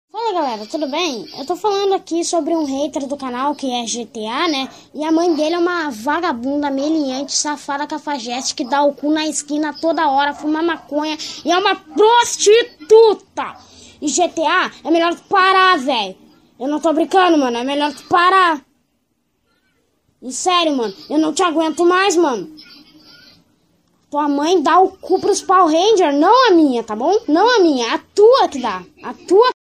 Fala galera, tudo bem? Eu tô falando aqui sobre um hater do canal que é GTA, né? E a mãe dele é uma vagabunda, meliante, safada, cafajeste que dá o cu na esquina toda hora, fuma maconha e é uma prostituta! E GTA é melhor tu parar, velho! Eu não tô brincando, mano, é melhor tu parar! E sério, mano, eu não te aguento mais, mano! Tua mãe dá o cu pros Power Rangers, não a minha, tá bom? Não a minha, a tua que dá. A tua